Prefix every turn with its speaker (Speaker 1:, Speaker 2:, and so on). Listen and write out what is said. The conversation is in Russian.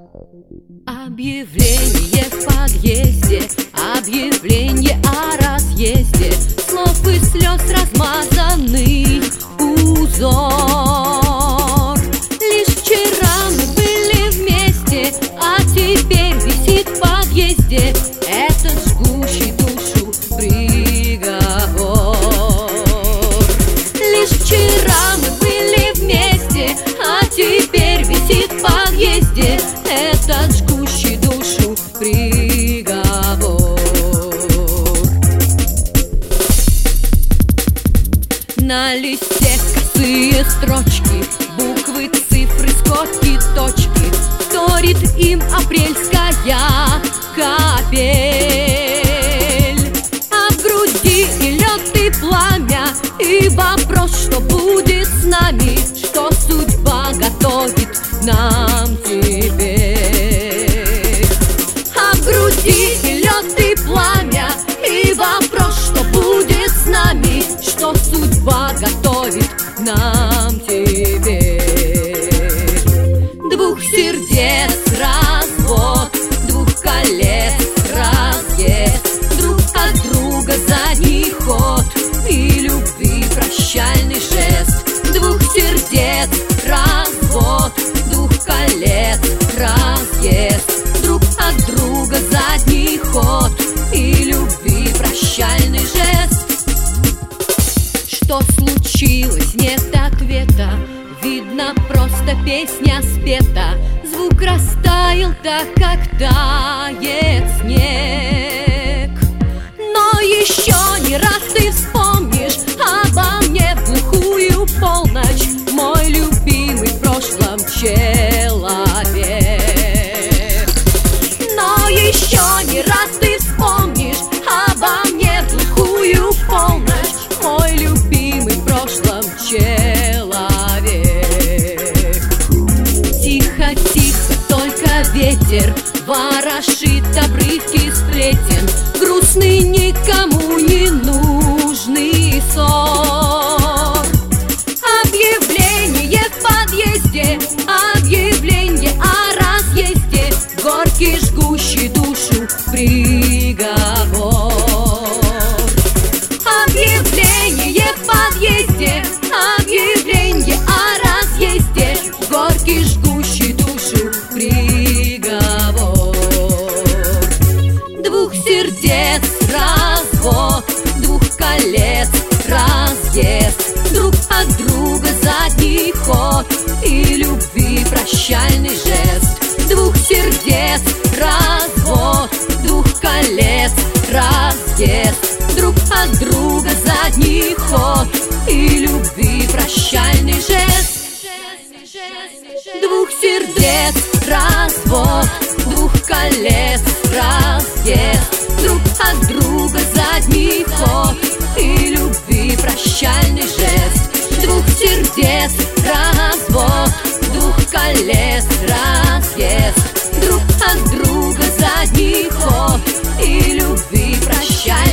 Speaker 1: Объявление в подъезде, объявление о разъезде, слов и слез размазанный узор. Лишь вчера мы были вместе, а теперь висит в подъезде этот жгущий душу приговор. Лишь вчера мы были вместе, а теперь висит в подъезде этот жгущий душу приговор. На листе косые строчки, буквы, цифры, скобки, точки, вторит им апрельская капель. А в груди и лед, и пламя, и вопрос, что будет с нами, что судьба готовит нам теперь. А в груди и лед, и пламя, и вопрос, что будет с нами, что судьба готовит нам теперь. Двух сердец развод, двух колец разъезд, друг от друга задний ход и любви прощальный жест. Двух сердец развод, двух колец разъезд, друг от друга задний ход и любви прощальный жест. Что случилось, нет ответа, видно, просто песня спета. Звук растаял так, как тает снег. Но еще не раз ты вспомнишь обо мне в глухую полночь, мой любимый в прошлом человек. Но еще не раз ты вспомнишь обо мне в глухую полночь, мой любимый в прошлом человек. Тихо, тихо, только ветер ворошит обрывки сплетен, грустный, никому не нужный ссор. Объявление в подъезде, объявление о разъезде, горький, жгущий душу приговор. Объявление в подъезде, объявление о разъезде, горький, жгущий душу приговор. Двух сердец развод, двух колец разъезд, друг от друга задний ход и любви прощальный жест. Двух сердец развод, двух колец разъезд, друг от друга задний ход и любви прощальный жест. Двух сердец развод, двух колец разъезд, друг от друга задний ход и любви прощальный жест. Двух сердец развод, двух колец разъезд, друг от друга задний ход и любви прощальный